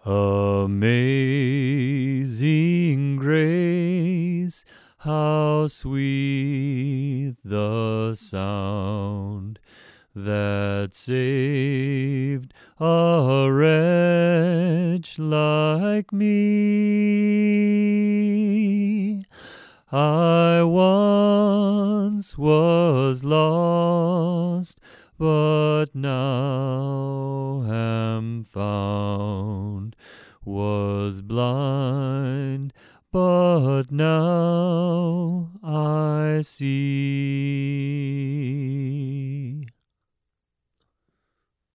Amazing grace, how sweet the sound that saved a wretch like me. I once was lost, but now am found, was blind, but now I see.